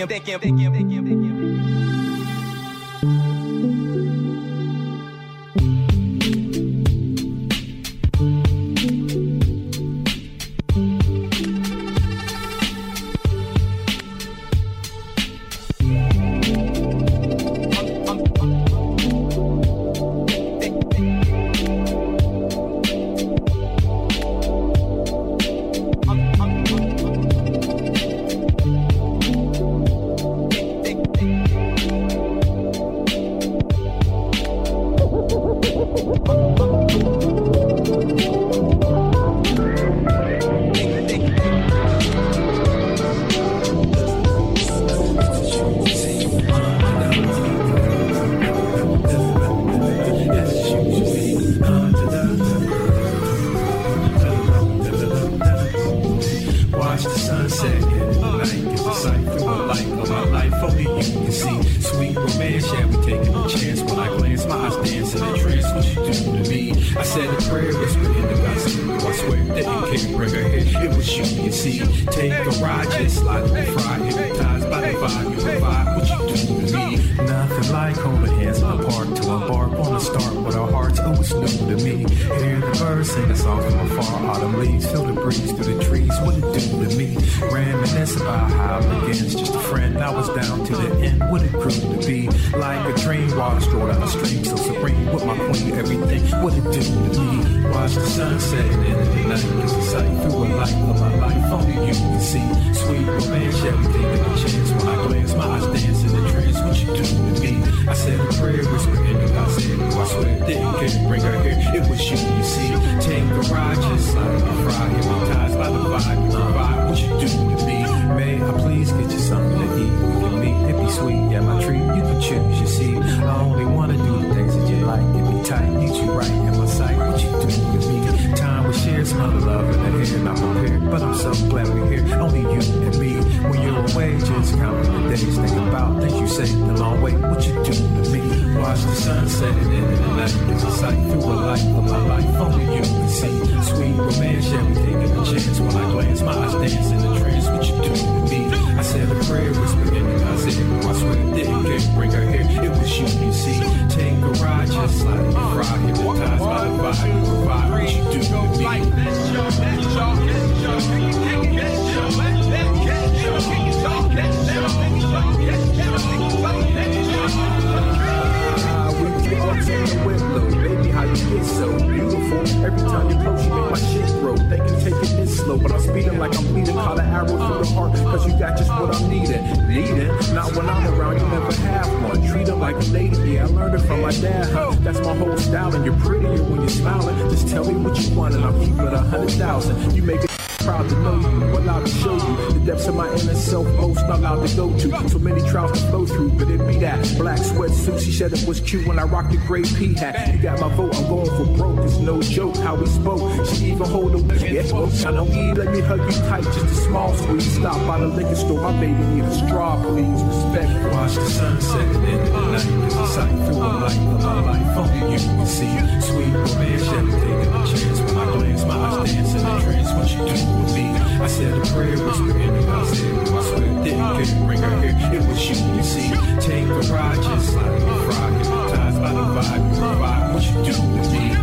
When I rocked the gray pea hat, you got my vote. I'm going for broke. It's no joke how we spoke. She even hold the yes, I know you let me hug you tight, just a small squeeze. Stop by the liquor store, my baby need a straw, please. Respect. Watch the sunset in the night. There's a sight through the light of my life. Only you can see sweet romance. Every taking a chance when I glance, my eyes dance in the trance. What you do with me? I said a prayer, whisper in the I said, I swear didn't care to bring her here. It was you see. Take a ride, just like a fry. Hypnotized by the vibe, you provide. What you do with me?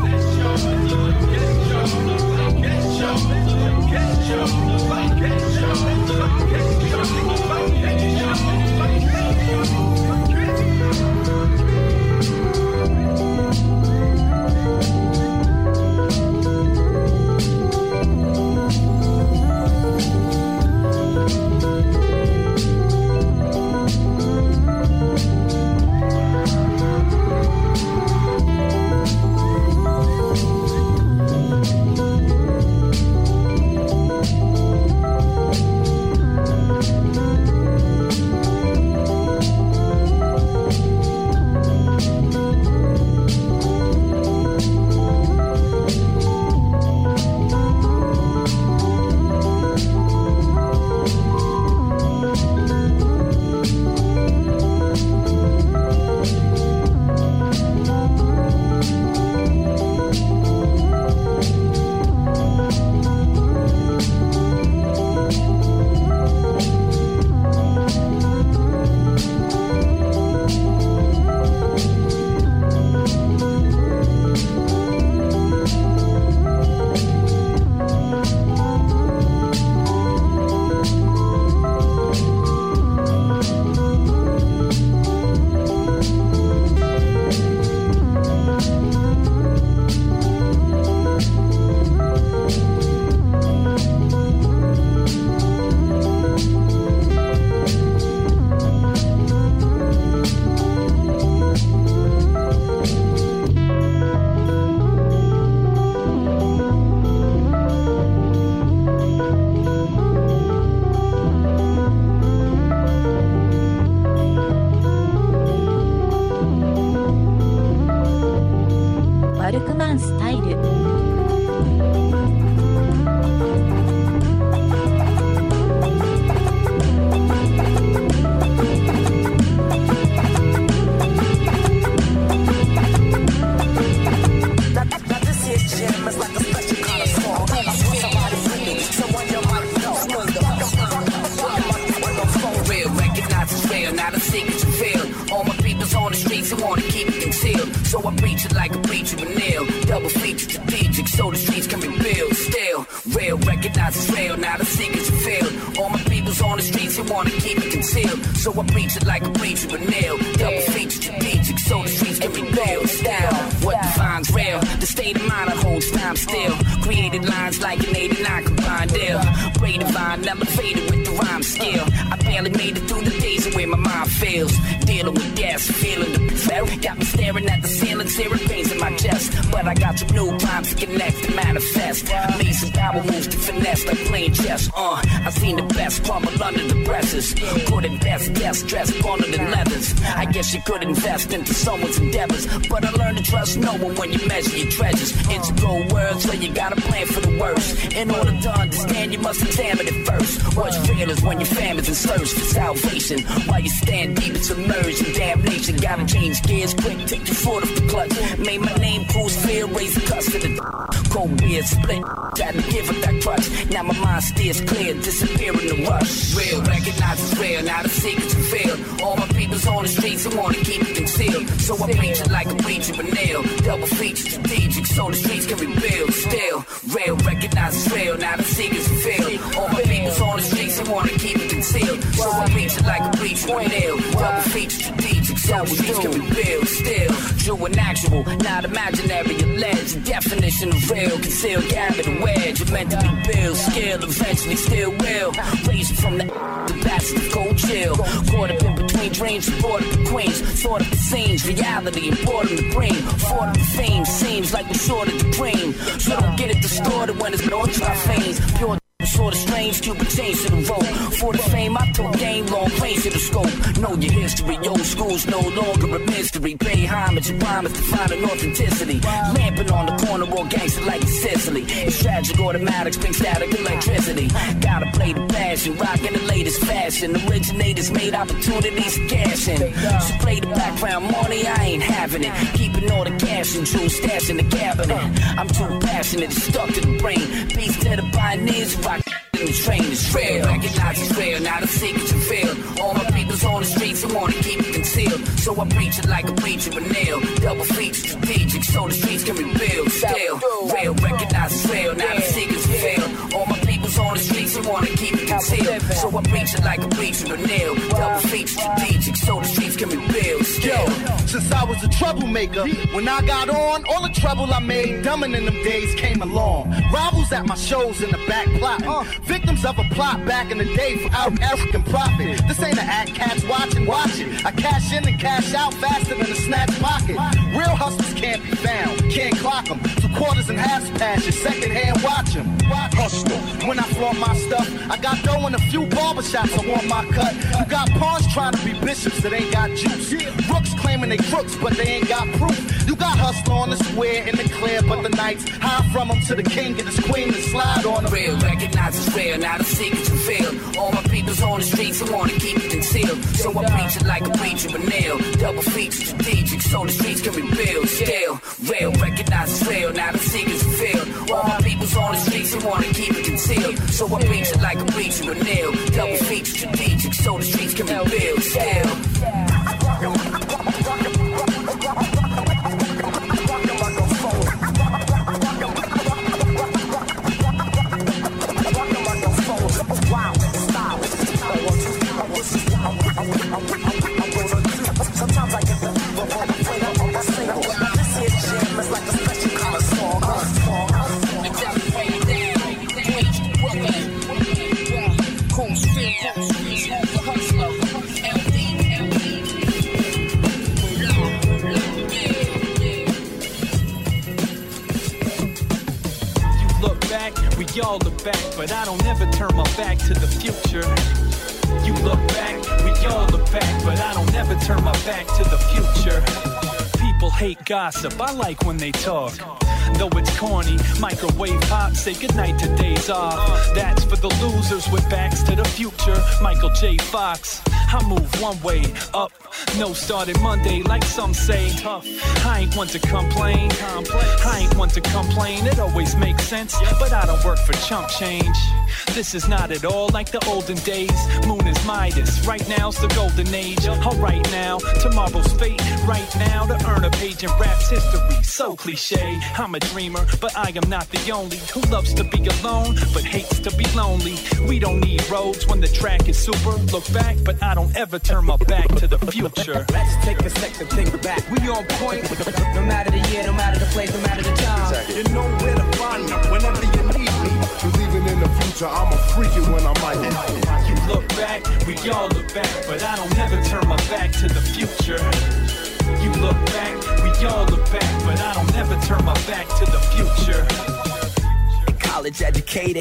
All my people's on the streets and wanna keep it concealed. So I preach it like a preacher and nail. Double feature strategic so the streets can rebuild. Still, real, recognize it's real, now the seekers are failed. All my people's on the streets and wanna keep it concealed. So I preach it like a preacher and nail. Double feature strategic so the streets can rebuild. Style, what defines real? The state of mind that holds time still. Created lines like an 89 combined deal. Ray divine, elevated with the rhyme skill. I barely made it through the days of where my mind feels. Dealing with gas, feeling the fair. Got me staring at the ceiling, searing pains in my chest. But I got some new rhymes to connect and manifest. Made some power moves to finesse like playing chess. I seen the best crumble under the presses. Put it best, guest dressed under the leathers. I guess you could invest into someone's endeavors, but I learned to trust no one when you measure your treasures. It's a cold world, so you gotta plan for the worst. In order to understand, you must examine it first. What's real is when your family's in search for salvation. While you stand deep and submerged in damnation. Gotta change gears quick, take your foot off the clutch. Made my name cruise fear, raise the custody. Cold beer split, tried to give it that crutch. Now my mind steers clear, disappear in the rush. Real, recognize it's real, now the secrets are revealed. All my people's on the streets and wanna keep it concealed. So I preach it like a preacher and nail. Double feature strategic so the streets can rebuild. Still, real, recognize it's real, now the secrets are revealed. All my people's on the streets and wanna keep it concealed. So I preach it like a preacher and nail. Double feature strategic so the streets can rebuild. Still, true and actual, not imaginary, alleged. Definition of real, concealed, gathered and wedge. You're meant to be built, scale, eventually still will. Raised from the passive cold chill. Caught up in between dreams, brought up the queens. Thought of the scenes, reality, and brought them to bring. Fought up the fame, seems like we're short of the dream. So don't get it distorted when it's no trifines. Pure sort of strange, Cuban change to the road. For the fame, I took game, long range to the scope. Know your history, old school's no longer a mystery. Pay homage and promise to find an authenticity. Lamping on the corner, all gangster like Sicily. It's tragic, automatics bring static electricity. Gotta play the passion, rockin' the latest fashion. Originators made opportunities to cash in. So play the background money, I ain't having it. Keeping all the cash and jewels stashed in the cabinet. I'm too passionate, it's stuck to the brain. Peace to the pioneers, rock in the train. It's real, recognize it's real, now the secrets are revealed. All my people's on the streets and wanna keep it concealed. So I preach it like a preacher and nail. Double feature strategic so the streets can rebuild. Still, real, recognize it's real, now the secrets are revealed. All my people's on the streets and wanna keep it concealed. So I preach it like a preacher and nail. Double feature strategic so the streets can rebuild. Still, since I was a troublemaker, when I got on, all the trouble I made, dumbing in them days came along. Rivals at my shows in the back plotting. Victims of a plot back in the day for our African profit. This ain't an act, cats watch it. I cash in and cash out faster than a snatch pocket. Real hustlers can't be found, can't clock them. 2 quarters and halves pass you, second hand watch them. Hustler, when I flaunt my stuff, I got dough in a few barbershops, I want my cut. You got pawns trying to be bishops that ain't got juice. Rooks claiming they crooks, but they ain't got proof. You got hustler on the square in the clear, but the nights high from him to the king and his queen to slide on him. Real, recognize it's real, now the secrets are revealed. All my people's on the streets and wanna keep it concealed. So I preach it like a preacher and nail. Double feature strategic so the streets can rebuild. Still, real, recognize it's real, now the secrets are revealed. All my people's on the streets and wanna keep it concealed. So I preach it like a preacher and nail. Double feature strategic so the streets can rebuild. Still. We all look back, but I don't ever turn my back to the future. You look back, we all look back, but I don't ever turn my back to the future. People hate gossip, I like when they talk. Though it's corny, microwave pop, say goodnight to days off. That's for the losers with backs to the future. Michael J. Fox. I move one way up, No started Monday like some say. Tough. I ain't one to complain. I ain't one to complain. It always makes sense, but I don't work for chump change. This is not at all like the olden days. Moon is Midas. Right now's the golden age. All right now, tomorrow's fate. Right now to earn a page in rap's history. So cliche. I'm a dreamer, but I am not the only who loves to be alone, but hates to be lonely. We don't need roads when the track is super. Look back, but I don't ever turn my back to the future. Let's take a second, think back. We on point. No matter the year, no matter the place, no matter the time. Exactly. You know where to find me whenever you need me. Believing in the future, I'm a freaky when I'm out. You look back, we all look back, but I don't ever turn my back to the future. You look back, we all look back, but I don't ever turn my back to the future. College educated,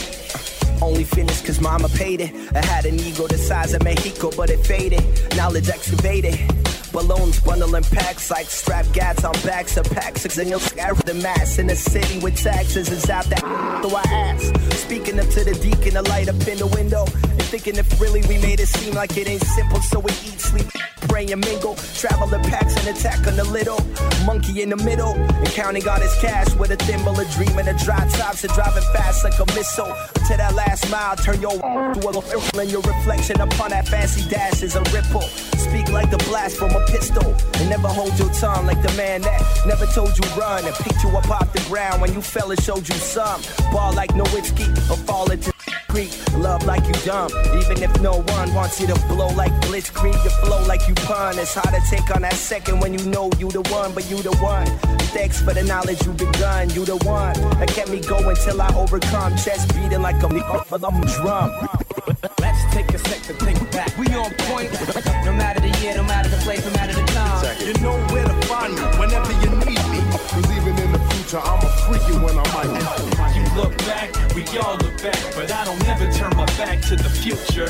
only finished cause mama paid it. I had an ego the size of Mexico, but it faded. Knowledge excavated. Balloons bundling packs like strap gats on backs of packs. And you'll scare the mass in the city with taxes is out that. So I ask, speaking up to the deacon, a light up in the window. And thinking if really we made it seem like it ain't simple. So we eat, sleep, pray and mingle. Travel the packs and attack on the little. Monkey in the middle. And counting all his cash with a thimble, a dream and a dry tops. And driving fast like a missile. To that last mile, turn your to a ripple. And your reflection upon that fancy dash is a ripple. Speak like the blast from a pistol. And never hold your tongue like the man that never told you run. And picked you up off the ground when you fell and showed you some. Ball like Nowitzki or fall into Creek. Love like you dumb. Even if no one wants you to blow like Blitzkrieg. To flow like you pun. It's hard to take on that second when you know you the one. But you the one. Thanks for the knowledge you begun. You the one that kept me going till I overcome. Chest beating like a for the drum. Let's take a sec to think back. We on point. No matter the year, no matter the place, no matter the time. Exactly. You know where to find me whenever you need me. Believing in the future, I'm a freaky when I'm out. You look back, we all look back, but I don't ever turn my back to the future.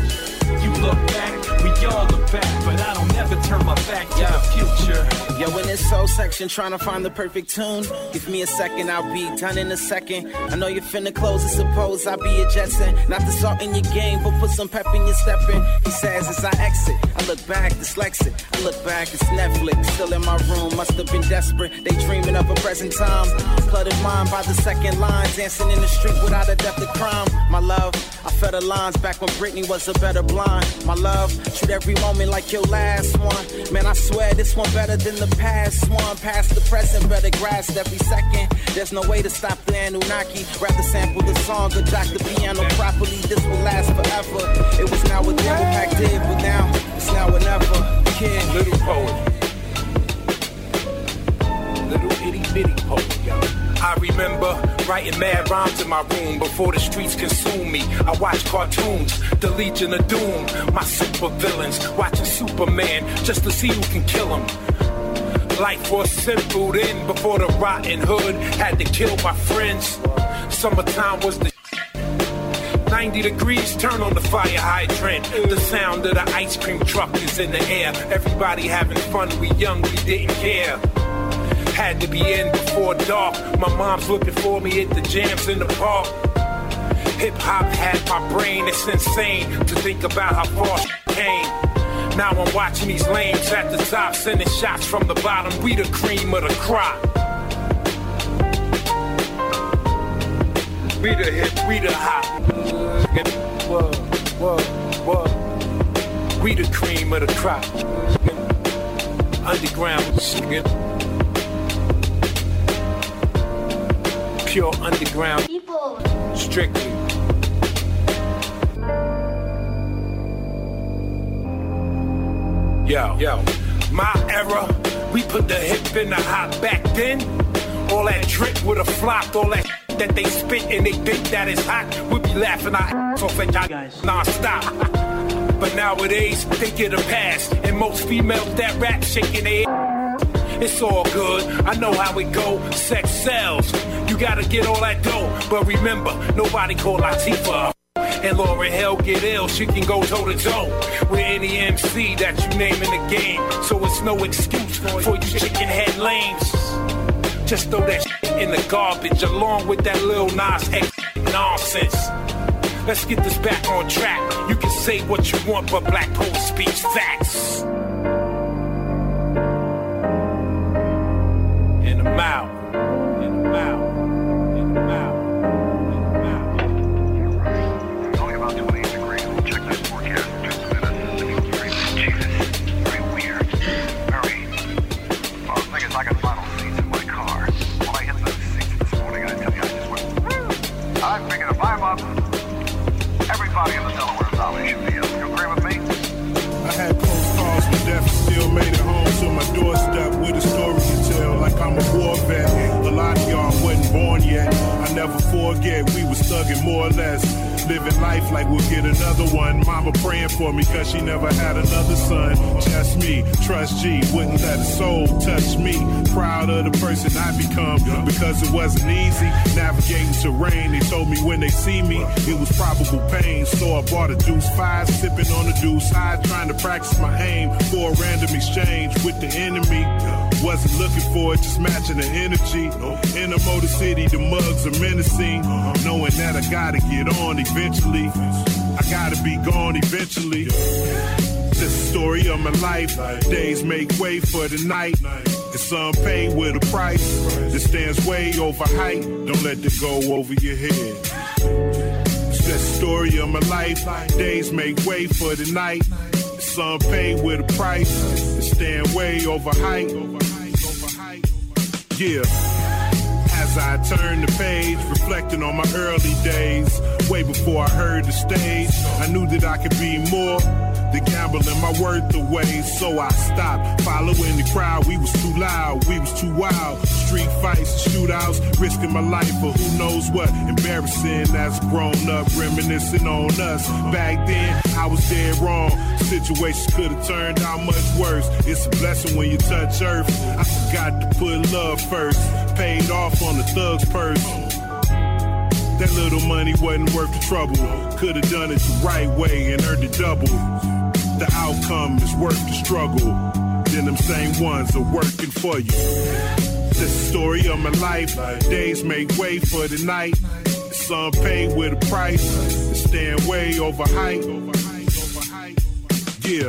You look back, we all look back, but I don't ever turn my back to the future. Yo, in this soul section, trying to find the perfect tune. Give me a second, I'll be done in a second. I know you're finna close, I suppose I'll be a Jetson. Not the salt in your game, but put some pep in your stepping. He says as I exit, I look back, dyslexic. I look back, it's Netflix, still in my room. Must have been desperate, they dreaming of a present time. Flooded mind by the second line, dancing in the street without a death of crime. My love, I felt the lines back when Britney was a better blind. My love, treat every moment like your last one. Man, I swear this one better than the past one. Past the present, better grasp every second. There's no way to stop the Anunnaki. Rather sample the song or jock the piano properly. This will last forever. It was now or never back then, but now it's now or never. Kid. Little poet. Little itty bitty poet, yo. I remember writing mad rhymes in my room before the streets consumed me. I watched cartoons, the Legion of Doom, my super villains, watching Superman just to see who can kill him. Life was simple then before the rotten hood had to kill my friends. Summertime was the 90 degrees, turn on the fire hydrant. The sound of the ice cream truck is in the air. Everybody having fun, we young, we didn't care. Had to be in before dark. My mom's looking for me at the jams in the park. Hip-hop had my brain, it's insane to think about how far came. Now I'm watching these lames at the top, sending shots from the bottom. We the cream of the crop. We the hip, we the hop. Whoa. We the cream of the crop. Underground, pure underground people. Strictly. Yo, my era, we put the hip in the hop back then. All that drip would have flopped, all that that they spit and they think that is hot. We'll be laughing our ass off at y'all non-stop. But nowadays, they get a pass, and most females that rap shaking their ass. It's all good, I know how it go, sex sells. You gotta get all that dough, but remember, nobody call Latifah. And Lauryn Hill get ill, she can go toe to toe with any MC that you name in the game. So it's no excuse for you chicken head lames. Just throw that shit in the garbage along with that Lil Nas X nonsense. Let's get this back on track. You can say what you want, but black poets speak facts. doorstep with a story to tell, like I'm a war vet. A lot of y'all wasn't born yet. I never forget, we was thugging more or less. Living life like we'll get another one. Mama praying for me cause she never had another son. Just me, trust G, wouldn't let a soul touch me. Proud of the person I become because it wasn't easy navigating terrain. They told me when they see me it was probable pain. So I bought a Deuce 5, sipping on the Deuce High, trying to practice my aim for a random exchange with the enemy. Wasn't looking for it, just matching the energy. In the Motor City, the mugs are menacing. Knowing that I gotta get on eventually. I gotta be gone eventually. This is the story of my life. Days make way for the night. And some pay with a price that stands way over height. Don't let it go over your head. It's just the story of my life. Days make way for the night. Some pay with a price that stand way over height. Yeah. As I turn the page, reflecting on my early days, way before I heard the stage, I knew that I could be more than gambling my worth away. So I stopped following the crowd. We was too loud, we was too wild. Street fights, shootouts, risking my life for who knows what. Embarrassing as grown up, reminiscing on us. Back then, I was dead wrong. Situations could have turned out much worse. It's a blessing when you touch earth. I forgot to put love first. Paid off on the thug's purse. That little money wasn't worth the trouble. Could have done it the right way and earned it double. The outcome is worth the struggle. Then them same ones are working for you. This is the story of my life. Days make way for the night. Some pay with a price. Stand way over height. Yeah.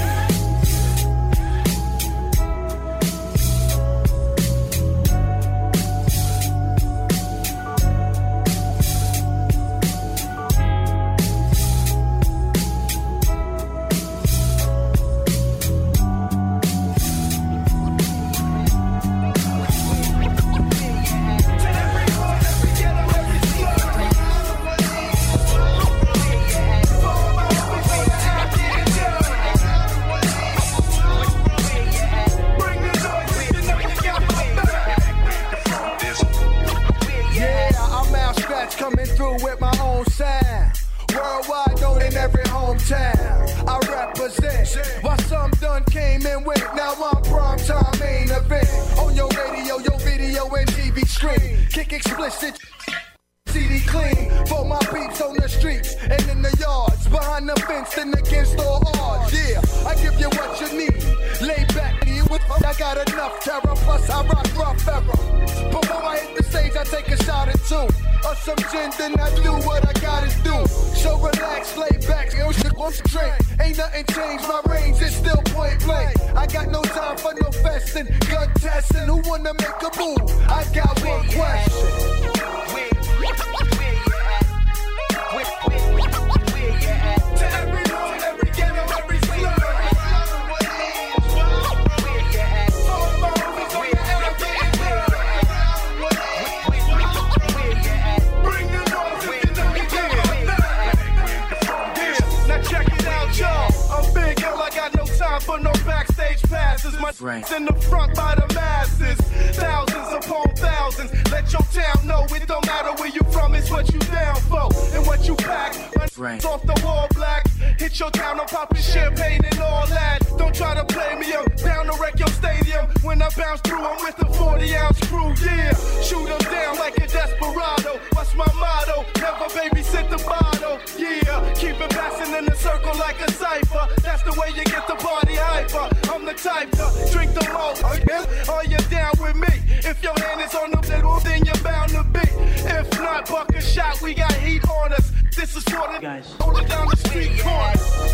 In the front by the masses, thousands upon thousands. Let your town know it don't matter where you from, it's what you down for and what you pack. Off the wall black, hit your town, I'm popping champagne and all that. Don't try to play me, I'm down to wreck your stadium. When I bounce through, I'm with a 40-ounce crew, yeah. Shoot them down like a desperado. What's my motto? Never babysit the bottle, yeah. Keep it passing in a circle like a cipher. That's the way you get the party hyper. I'm the type to drink the most. Are you down with me? If your hand is on the middle, then you're bound to be. If not, buck a shot, we got heat on us. This is for the guys. Hold it down the street corner.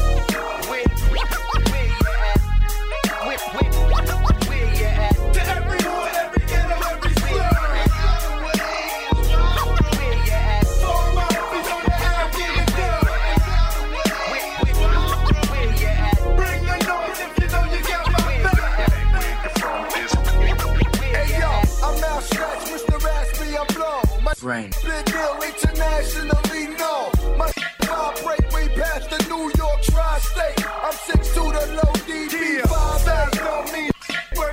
To every hood, every ghetto, every slum. For my homies on the app, get it done. Bring the noise if you know you got my back. Hey yo, I'm out scratch, Mr. Raspy, I'm blown. My Rain. Big deal internationally known. My vibrate way past the New York tri-state. I'm 6'2" the low DB, 5'8", don't mean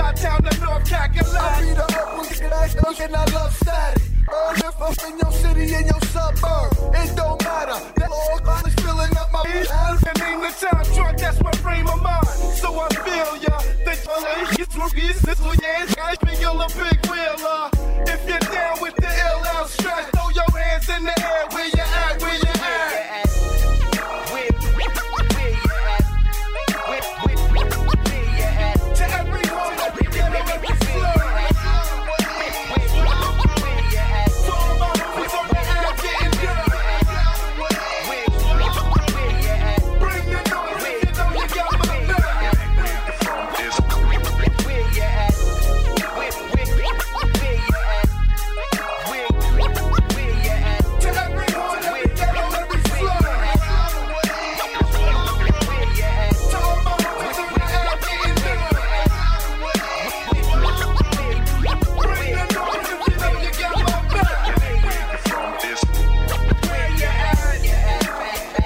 Chi-town to North Cackalack. I be the upper and I love static. If I'm in your city, in your suburb, it don't matter. That all is filling up my head. And ain't the time truck, that's my frame of mind. So I feel ya. You're a big wheeler. If you're down with the ill out stress, throw your hands in the air. Where you at? Where you at? To everyone that we get on every floor. To all my homies on the app getting done. Bring the noise if you know you got my back. To everyone that we get on every floor. To all my homies on the app getting done. Bring the noise if you know you got my back. Where you at?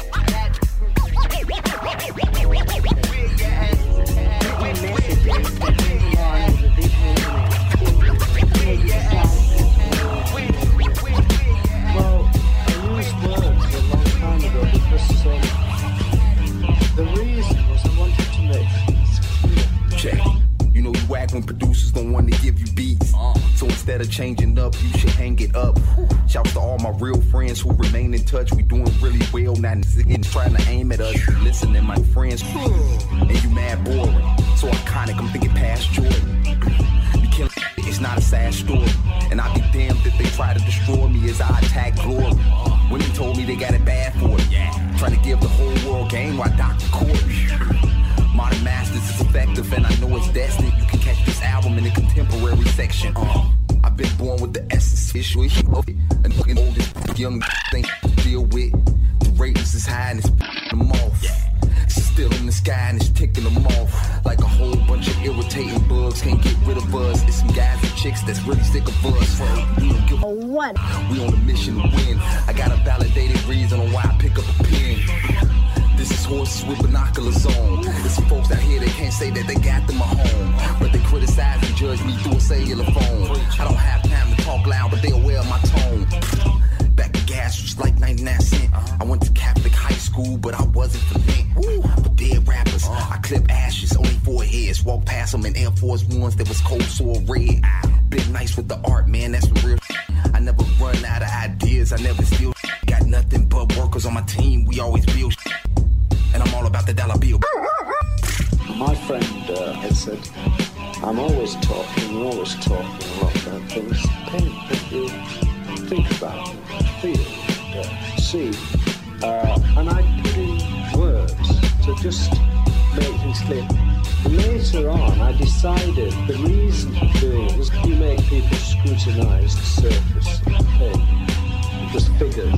Well, I used words a long time ago because the reason was I wanted to make things clear. Check. You know you whack when producers don't want to give you beats. So instead of changing up, you should hang it up. Shouts to all my real friends who remain in touch. We doing really well, not trying to aim at us. Listening, my friends. And you mad boring. So iconic, I'm thinking past Jordan. You killing it's not a sad story. And I'd be damned if they try to destroy me as I attack glory. Women told me they got it bad for it. Trying to give the whole world game while Dr. Corey. Modern Masters is effective and I know it's destined. You can catch this album in the contemporary section. I've been born with the essence issue of it. And fucking oldest young thing to deal with. The ratings is high and it's them off. It's still in the sky and it's ticking them off. Like a whole bunch of irritating bugs can't get rid of us. It's some guys and chicks that's really sick of us. We don't give a what. We on a mission to win. I got a validated reason on why I pick up a pen. This is horses with binoculars on. There's some folks out here that can't say that they got them a home, but they criticize and judge me through a cellular phone. I don't have time to talk loud, but they aware of my tone. Back in gas was like 99 cents. I went to Catholic high school, but I wasn't for Lent. For dead rappers, I clip ashes, only 4 heads. Walk past them in Air Force Ones that was cold sore red. Been nice with the art, man, that's some real I never run out of ideas, I never steal Got nothing but workers on my team, we always build and I'm all about the dollar bill. My friend had said, I'm always talking a lot about things. Paint that you think about, feel, see. And I put in words to just make things clear. Later on, I decided the reason for doing it was to make people scrutinise the surface of the paint. It was figures.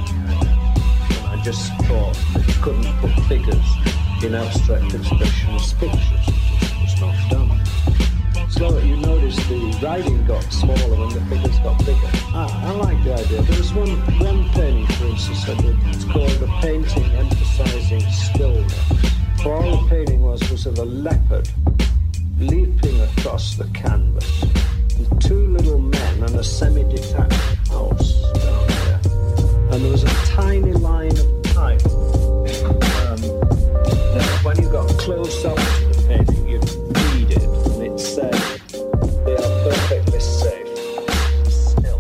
I just thought that you couldn't put figures in abstract expressionist pictures. It was not done. So you notice the writing got smaller and the figures got bigger. I like the idea. There was one painting, for instance, I did. It's called a painting emphasizing stillness. For all the painting was of a leopard leaping across the canvas, and 2 little men and a semi-detached house down there. And there was a tiny line of type. When you got close up to the painting, you'd read it, and it said, they are perfectly safe. Still.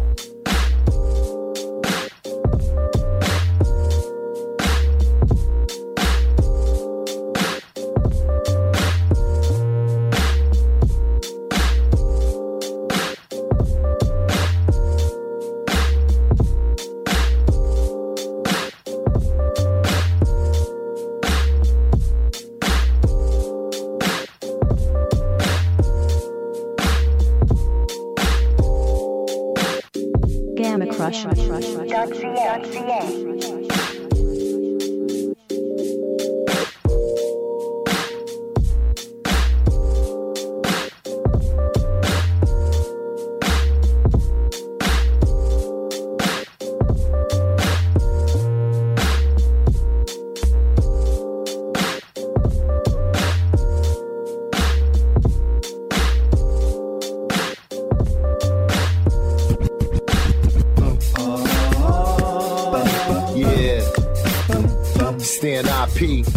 understand IP.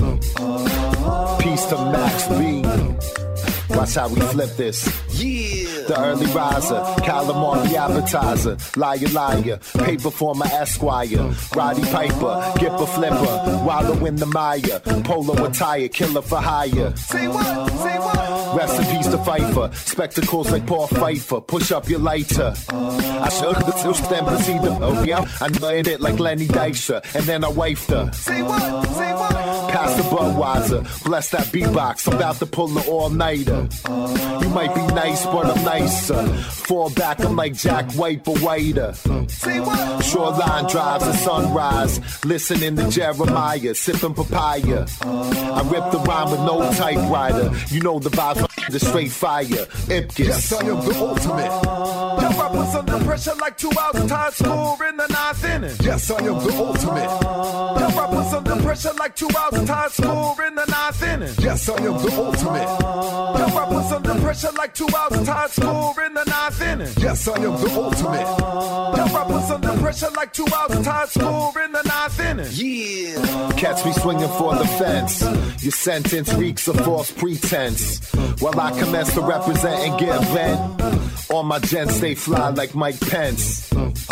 Peace to Max B. Watch how we flip this. Yeah. The early riser, calamari appetizer, liar, paper for my Esquire, Roddy Piper, Gipper Flipper, wallow in the mire, polo attire, killer for hire. Say what? Say what? Rest in peace to Pfeiffer, spectacles like Paul Pfeiffer, push up your lighter. I shook the system, proceed to I made it like Lenny Dykstra, and then I wifed her. Say what? Say what? Pass the Budweiser, bless that beatbox, I'm about to pull the all-nighter. You might be nice, but I'm nicer. Fall back, I'm like Jack White, but whiter. Say what? Shoreline drives at sunrise, listening to Jeremiah, sipping papaya. I rip the rhyme with no typewriter. You know the vibes, the straight fire. Ipkiss. Yes, I am the ultimate. Your rappers under pressure like 2 hours of time score in the 9th inning. Yes, I am the ultimate. Your rappers under pressure like 2 hours of time score in the 9th inning. Yes, I am the ultimate. Your rappers under pressure like 2 hours of time score in the 9th inning. Yes, I am the ultimate. Your rappers under pressure like 2 hours of time score in the 9th inning. Yeah. Catch me swinging for the fence. Your sentence reeks of false pretense. While I commence to represent and get vent. All my gents stay fly like Mike Pence.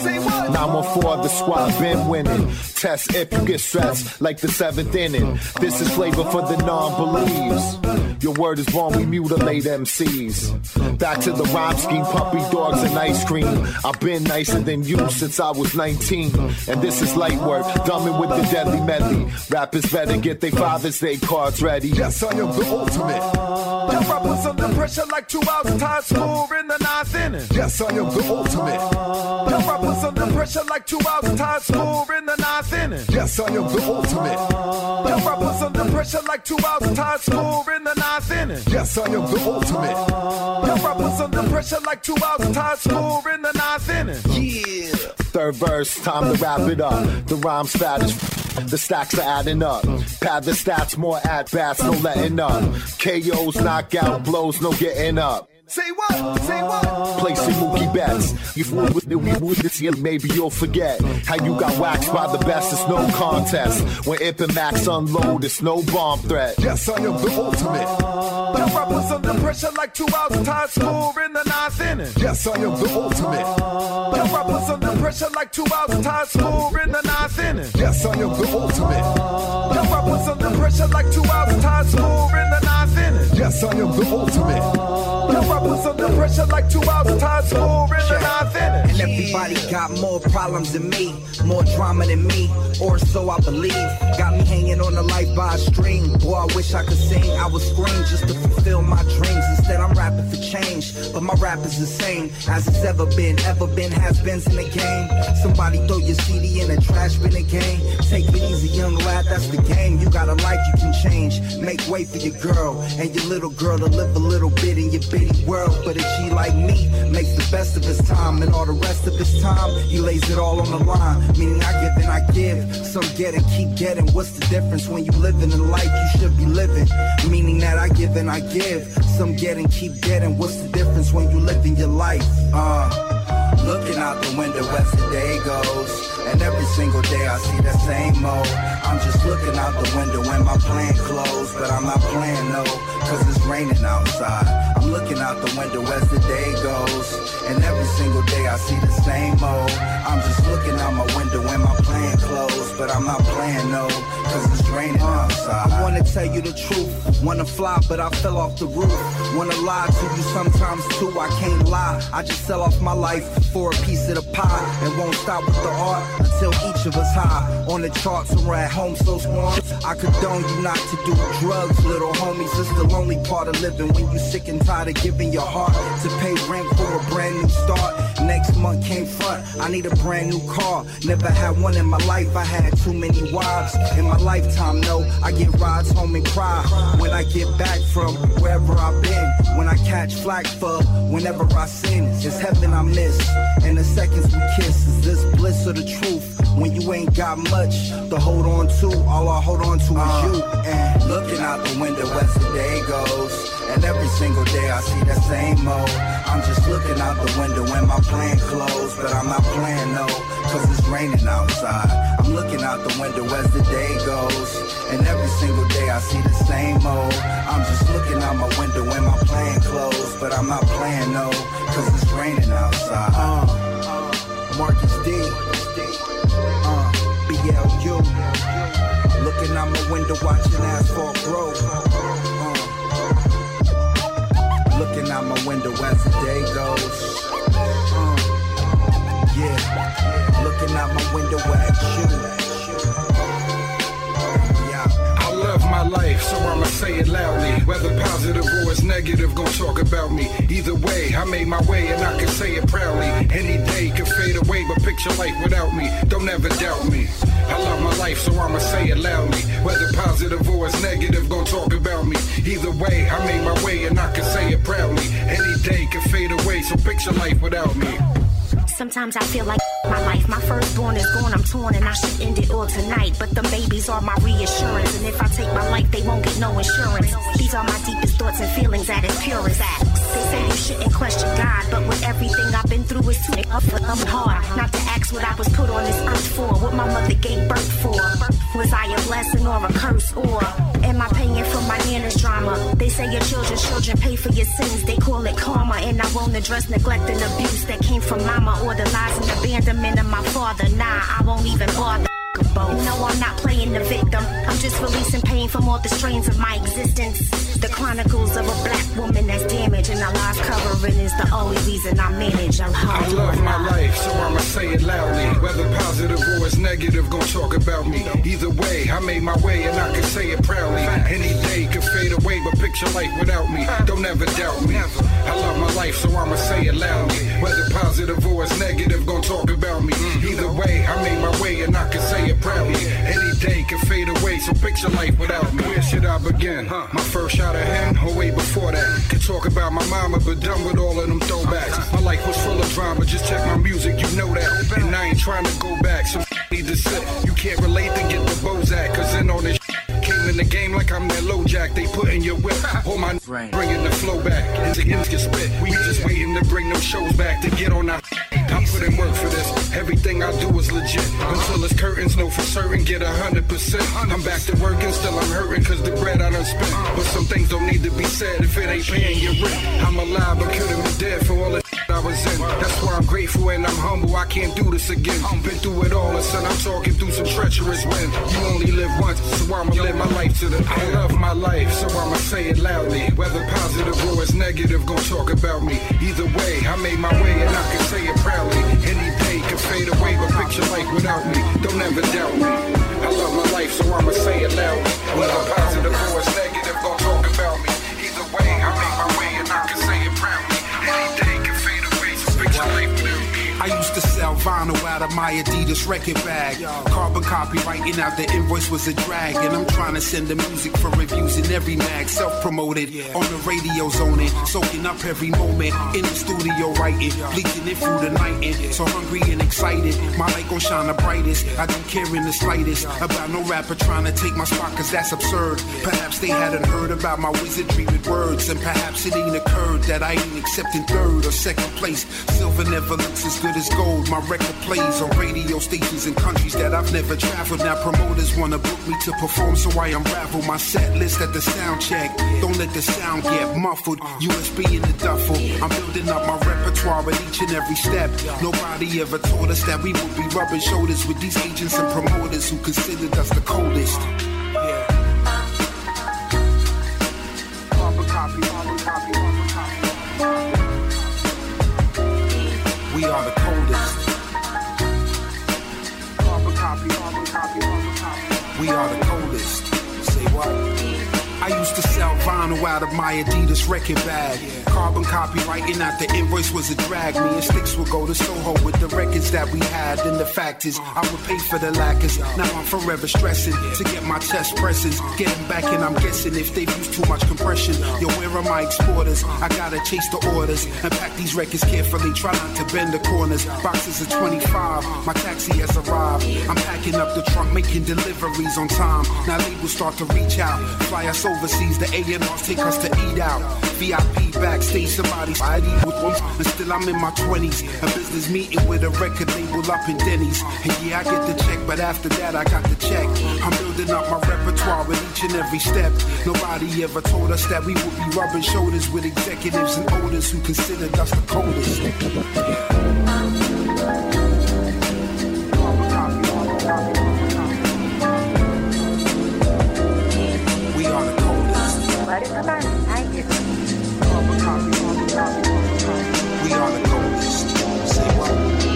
914, the squad been winning. Test if you get stressed like the 7th inning. This is flavor for the non-believes. Your word is born, we mutilate MCs. Back to the rhyme scheme, puppy dogs and ice cream. I've been nicer than you since I was 19. And this is light work, dumbing with the deadly medley. Rappers better get their Father's Day cards ready. Yes, I am the ultimate. Your rappers under pressure like 2 hours of time score in the 9th inning. Yes, I am the ultimate. Your rappers under pressure like 2 hours of time score in the 9th inning. Yes, I am the ultimate. Your rappers under pressure like 2 hours of time score in the 9th inning. Yes, I am the ultimate. Your rappers under pressure like 2 hours of time score in the 9th inning. Yeah. Third verse, time to wrap it up. The rhyme's fat as the stacks are adding up. Pad the stats, more at-bats, no letting up. KOs, knockout blows, no getting up. Say what? Say what? Placing Mookie bets. You fool with it, we move this year, maybe you'll forget how you got waxed by the best. It's no contest. When Ip and Max unload, it's no bomb threat. Yes, I am the ultimate. Your rappers under pressure like 2 hours of time score in the 9th inning. Yes, I am the ultimate. Your rappers under pressure like 2 hours of time score in the 9th inning. Yes, I am the ultimate. Your rappers under pressure like 2 hours of time score in the 9th inning. Yes, I am the ultimate. Your rappers under pressure like 2 hours of time score in the 9th inning. And everybody got more problems than me, more drama than me, or so I believe. Got me hanging on the life by a string. Boy, I wish I could sing. I would scream just to fulfill my dreams. Instead, I'm rapping for change, but my rap is the same as it's ever been, has-beens in the game. Somebody throw your CD in the trash bin again. Take it easy, young lad, that's the game. You got a life you can change. Make way for your girl and your little girl to live a little bit in your bitty world. But a G like me makes the best of his time, and all the rest of his time, he lays it all on the line. Meaning I give and I give, some get and keep getting. What's the difference when you living the life you should be living? Meaning that I give and I give, some get and keep getting. What's the difference when you living your life? Looking out the window as the day goes, and every single day I see that same mode. I'm just looking out the window when my plan closed, but I'm not playing no, cause it's raining outside. I'm looking out the window as the day goes, and every single day I see the same mode. I'm just looking out my window when my plan closed, but I'm not playing no, cause it's raining outside. I wanna tell you the truth, wanna fly but I fell off the roof. Wanna lie to you sometimes too, I can't lie. I just sell off my life for a piece of the pie, and won't stop with the art until each of us high on the charts or at home so smart. I condone you not to do drugs, little homies. It's the lonely part of living when you sick and tired of giving your heart to pay rent for a brand new start. Next month came front, I need a brand new car. Never had one in my life, I had too many wives in my lifetime. No, I get rides home and cry when I get back from wherever I've been. When I catch flack for whenever I sin, it's heaven I miss, and the seconds we kiss. Is this bliss or the truth? When you ain't got much to hold on to, all I hold on to is you. And looking out the window as the day goes, and every single day I see that same mode. I'm just looking out the window when my plan closed, but I'm not playing no, cause it's raining outside. I'm looking out the window as the day goes, and every single day I see the same old. I'm just looking out my window in my plain clothes, but I'm not playing no, cause it's raining outside. Marcus D, BLU, looking out my window watching asphalt grow. Looking out my window as the day goes. Yeah, looking out my window at you. I love my life, so I'ma say it loudly. Whether positive or it's negative, gon' talk about me. Either way, I made my way and I can say it proudly. Any day could fade away, but picture life without me. Don't ever doubt me. I love my life, so I'ma say it loudly. Whether positive or it's negative, gon' talk about me. Either way, I made my way and I can say it proudly. Any day could fade away, so picture life without me. Sometimes I feel like my life, my firstborn is gone, I'm torn and I should end it all tonight. But the babies are my reassurance, and if I take my life, they won't get no insurance. These are my deepest thoughts and feelings at its purest. They say you shouldn't question God, but with everything I've been through, it's too hard not to ask what I was put on this earth for, what my mother gave birth for. Was I a blessing or a curse, or am I paying for my Nana's drama? They say your children pay for your sins, they call it karma, and I won't address neglect and abuse that came from mama, or the lies and abandonment of my father. Nah, I won't even bother. No, I'm not playing the victim. I'm just releasing pain from all the strains of my existence. The chronicles of a black woman that's damaged, and our lives covering is the only reason I manage. I love my life, so I'ma say it loudly. Whether positive or it's negative, gon' talk about me. Either way, I made my way and I can say it proudly. Any day could fade away, but picture life without me. Don't ever doubt me. I love my life, so I'ma say it loudly. Whether positive or it's negative, gon' talk about me. Either way, I made my way and I can say it proudly. Any day can fade away, so picture life without me. Where should I begin? My first shot of hen, or way before that. Could talk about my mama, but done with all of them throwbacks. My life was full of drama, just check my music, you know that. And I ain't trying to go back, so need to sit. You can't relate to get the Bozak, cause in on this came in the game like I'm that low jack. They put in your whip, hold my bringing the flow back. Into get spit. We just waiting to bring them shows back to get on our. I put in work for this. Everything I do is legit. Until it's curtains, know for certain, get 100%. I'm back to work and still I'm hurting cause the bread I done spent. But some things don't need to be said if it ain't paying your rent. I'm alive but couldn't be dead for all the I was in. That's why I'm grateful and I'm humble. I can't do this again. Been through it all and son, I'm talking through some treacherous wind. You only live once, so I'ma live my life to the end. I love my life, so I'ma say it loudly. Whether positive or it's negative, gon' talk about me. Either way, I made my way and I can say it proudly. Any day can fade away, but picture life without me. Don't ever doubt me. I love my life, so I'ma say it loudly. Whether positive or it's negative, gon' talk about me. Either way, I make my way and I can say it proudly. Any day can fade away, so picture life without me. I used to sell vinyl out of my Adidas record bag. Carbon copy writing out the invoice was a drag. And I'm trying to send the music for reviews in every mag. Self-promoted, on the radio zoning. Soaking up every moment, in the studio writing. Bleaching it through the night and so hungry and excited. My light gon' shine the brightest. I don't care in the slightest about no rapper trying to take my spot, cause that's absurd. Perhaps they hadn't heard about my wizardry with words. And perhaps it ain't occurred that I ain't accepting third or second place. Silver never looks as good as gold. My record plays on radio stations in countries that I've never traveled. Now promoters wanna book me to perform, so I unravel my set list at the sound check. Don't let the sound get muffled. USB in the duffel. I'm building up my repertoire with each and every step. Nobody ever told us that we would be rubbing shoulders with these agents and promoters who considered us the coldest. Yeah. We are the coldest. We are the coldest. Say what? I used to sell vinyl out of my Adidas record bag. Carbon copy writing out the invoice was a drag. Me and Sticks would go to Soho with the records that we had. And the fact is, I would pay for the lacquers. Now I'm forever stressing to get my chest presses. Getting back and I'm guessing if they've used too much compression. Yo, where are my exporters? I gotta chase the orders and pack these records carefully. Try not to bend the corners. Boxes of 25. My taxi has arrived. I'm packing up the trunk, making deliveries on time. Now labels start to reach out. Fly us over overseas, the A&Rs take us to eat out. VIP backstage, somebody's ID with one, and still I'm in my 20s. A business meeting with a record label up in Denny's. And yeah, I get the check, but after that I got the check. I'm building up my repertoire with each and every step. Nobody ever told us that we would be rubbing shoulders with executives and owners who considered us the coldest. We are the coldest. What is the best? I get it. We are the coldest. Say what?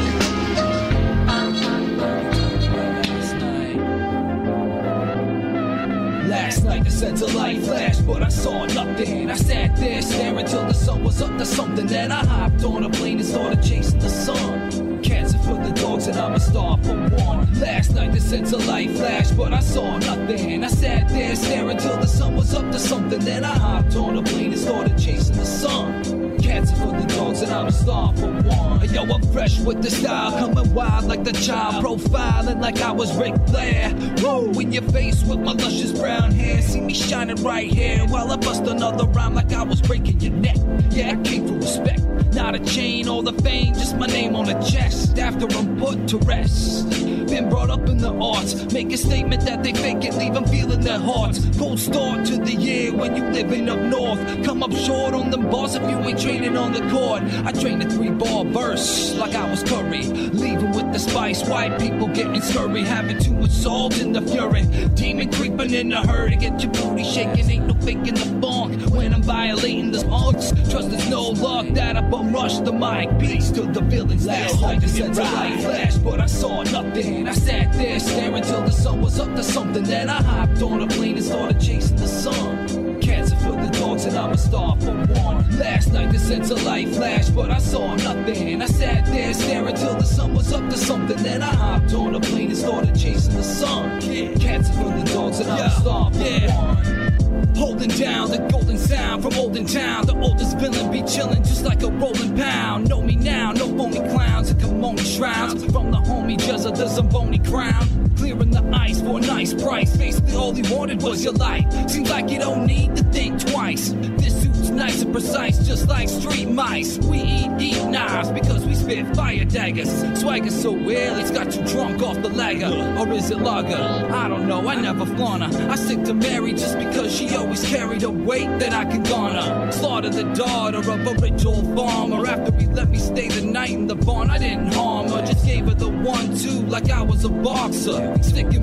Last night the center light flashed, but I saw nothing. I sat there staring till the sun was up to something. Then I hopped on a plane and started chasing the sun. Cancer for the dogs and I'm a star for one. Last night the center light flashed, but I saw nothing. I sat there staring till the sun was up to something. Then I hopped on a plane and started chasing the sun. Cancer for the dogs and I'm a star for one. Yo, I'm fresh with the style, coming wild like the child, profiling like I was Ric Flair. Woo, in your face with my luscious brown hair. See me shining right here while I bust another rhyme like I was breaking your neck. Yeah, I came for respect, not a chain or the fame, just my name on the chest. After I'm put to rest, been brought up in the arts, make a statement that they fake it, leave them feeling their hearts. Gold start to the year when you living up north. Come up short on them bars if you ain't training on the court. I trained a 3-bar verse like I was Curry, leaving with the spice. White people getting scurry, having too much salt in the fury. Demon creeping in the herd to get your booty shaking. Ain't no faking the funk when I'm violating the arts. Trust there's no luck that I bum rush the mic. Beats to the villains. Last night the center light flashed, but I saw nothing. I sat there staring till the sun was up to something. Then I hopped on a plane and started chasing the sun. Cancer for the dogs and I'm a star for one. Last night the center light flashed, but I saw nothing. I sat there staring till the sun was up to something. Then I hopped on a plane and started chasing the sun. Cancer for the dogs and I'm a star for one. Holding down the golden sound from Olden Town. The oldest villain be chilling just like a rolling pound. Know me now, no phony clowns and kimono shrouds. From the homie Jezza, the Zamboni crown. Clearing the ice for a nice price. Basically all he wanted was your life. Seems like you don't need to think twice. This suit's nice and precise, just like street mice. We eat knives because we spit fire daggers. Swagger so well, it's got you drunk off the lager. Or is it lager? I don't know, I never flaunt her. I stick to Mary just because she always carried a weight that I can garner. Slaughter the daughter of a rich old farmer. After he let me stay the night in the barn, I didn't harm her. Just gave her the 1-2 like I was a boxer. Stick and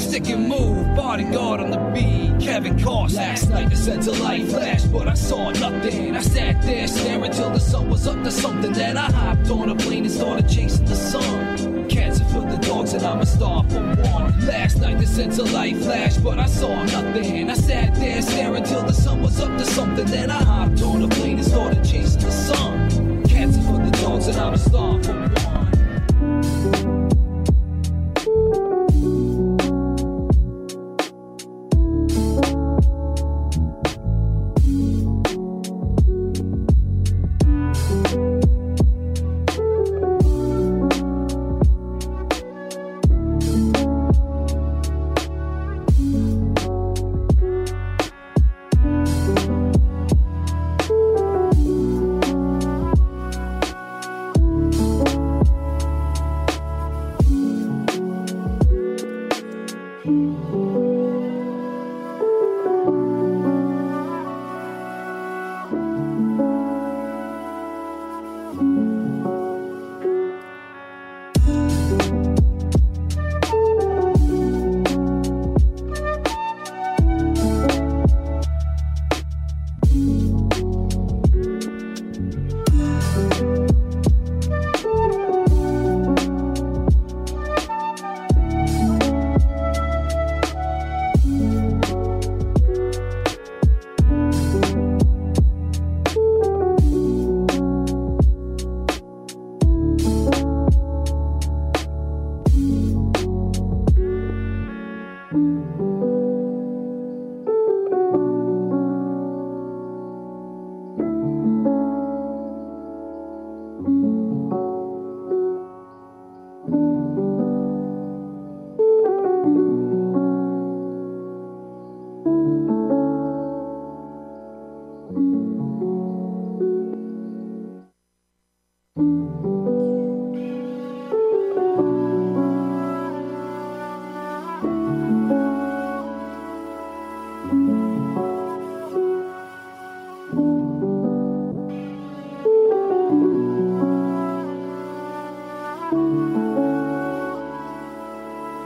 move, bodyguard on the beat, Kevin Carson. Last night the center light flashed, but I saw nothing. I sat there staring till the sun was up to something. Then I hopped on a plane and started chasing the sun. Cancer for the dogs and I'm a star for one. Last night the center light flashed, but I saw nothing. I sat there staring till the sun was up to something. Then I hopped on a plane and started chasing the sun. Cancer for the dogs and I'm a star for one.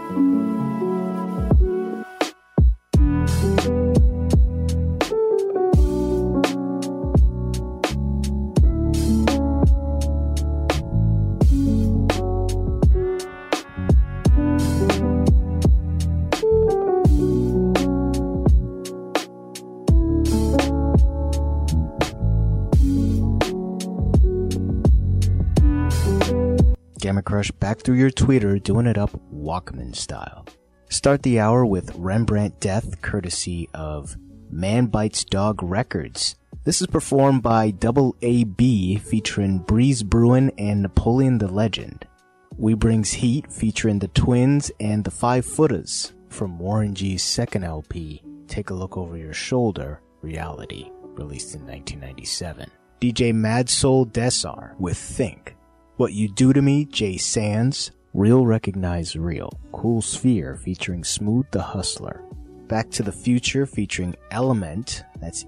Gamma Crush back through your tweeter, doing it up Walkman style. Start the hour with Rembrandt Death, courtesy of Man Bites Dog Records. This is performed by Double AB, featuring Breeze Bruin and Napoleon the Legend. We Brings Heat, featuring the Twins and the Five Footers, from Warren G's second LP, Take a Look Over Your Shoulder, Reality, released in 1997. DJ Mad Soul Desar with Think. What You Do to Me, Jay Sands, Real Recognize Real, Cool Sphere featuring Smooth the Hustler, Back to the Future featuring Element, that's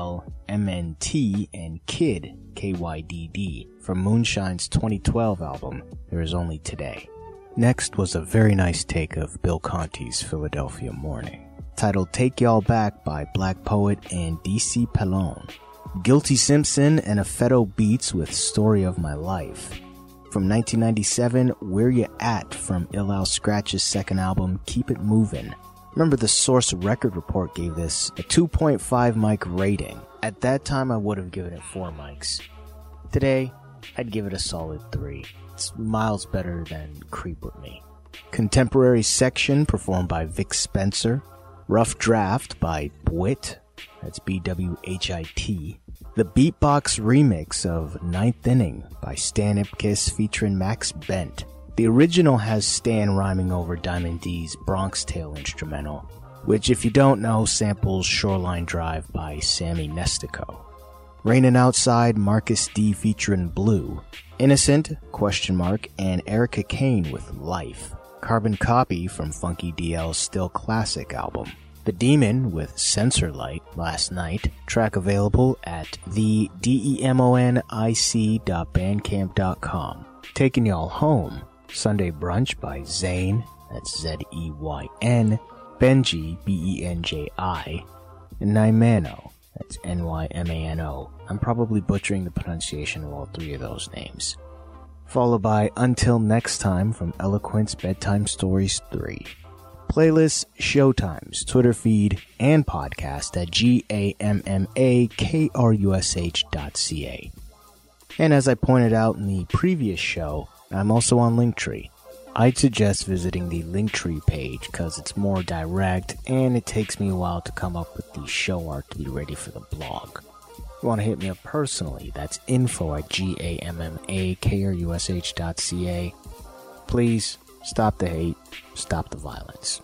ELMNT, and Kid, KYDD, from Moonshine's 2012 album, There Is Only Today. Next was a very nice take of Bill Conti's Philadelphia Morning, titled Take Y'all Back by Black Poet and DC Pellone. Guilty Simpson and Effetto Beats with Story of My Life. From 1997, Where Ya At from Ill Al Scratch's second album, Keep It Movin'. Remember, the Source Record Report gave this a 2.5 mic rating. At that time, I would have given it 4 mics. Today, I'd give it a solid 3. It's miles better than Creep With Me. Contemporary Section performed by Vic Spencer. Rough Draft by Bwit, that's BWHIT. The Beatbox remix of Ninth Inning by Stan Ipkiss featuring Max Bent. The original has Stan rhyming over Diamond D's Bronx Tale instrumental, which, if you don't know, samples Shoreline Drive by Sammy Nestico. Rainin' Outside, Marcus D featuring Blue. Innocent, ? And Erica Kane with Life. Carbon Copy from Funky DL's Still Classic album. The Demon with Sensor Light, Last Night, track available at thedemonic.bandcamp.com. Taking Y'all Home, Sunday Brunch by Zayn, that's Z-E-Y-N, Benji, B-E-N-J-I, and Nymano, that's N-Y-M-A-N-O. I'm probably butchering the pronunciation of all 3 of those names. Followed by Until Next Time from Eloquence Bedtime Stories 3. Playlists, showtimes, Twitter feed, and podcast at GAMMAKRUSH.ca. And as I pointed out in the previous show, I'm also on Linktree. I'd suggest visiting the Linktree page because it's more direct and it takes me a while to come up with the show art to be ready for the blog. If you want to hit me up personally, that's info@GAMMAKRUSH.ca. Please, stop the hate, stop the violence.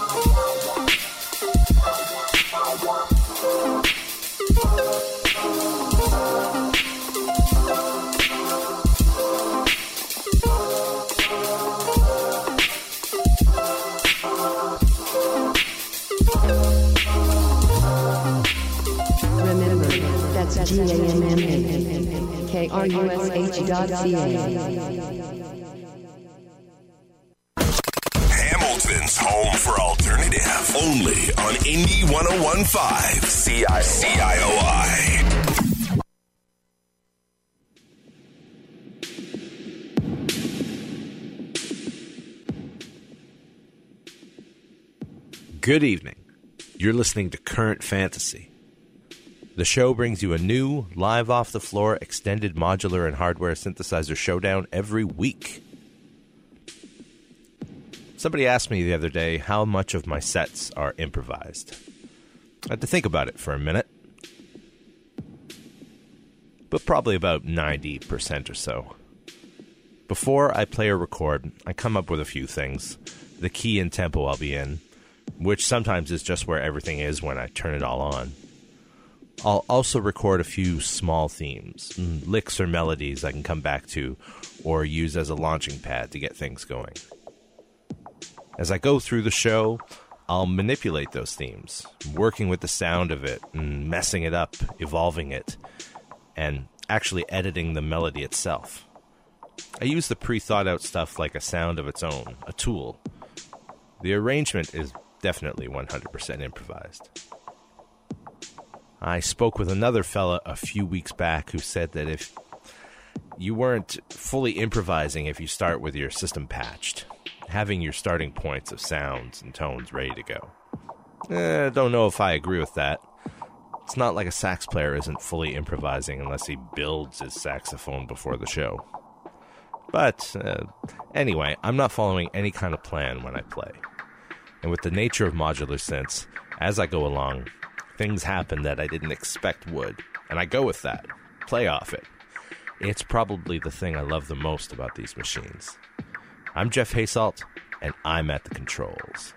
Hamilton's home for alternative. Only on Indie 101.5 CIOI. Good evening. You're listening to Current Fantasy. The show brings you a new, live off-the-floor, extended modular and hardware synthesizer showdown every week. Somebody asked me the other day how much of my sets are improvised. I had to think about it for a minute. But probably about 90% or so. Before I play or record, I come up with a few things. The key and tempo I'll be in, which sometimes is just where everything is when I turn it all on. I'll also record a few small themes, licks or melodies I can come back to or use as a launching pad to get things going. As I go through the show, I'll manipulate those themes, working with the sound of it and messing it up, evolving it, and actually editing the melody itself. I use the pre-thought-out stuff like a sound of its own, a tool. The arrangement is definitely 100% improvised. I spoke with another fella a few weeks back who said that if you weren't fully improvising if you start with your system patched, having your starting points of sounds and tones ready to go. Don't know if I agree with that. It's not like a sax player isn't fully improvising unless he builds his saxophone before the show. But anyway, I'm not following any kind of plan when I play. And with the nature of modular synths, as I go along, things happen that I didn't expect would, and I go with that, play off it. It's probably the thing I love the most about these machines. I'm Jeff Haysalt, and I'm at the controls.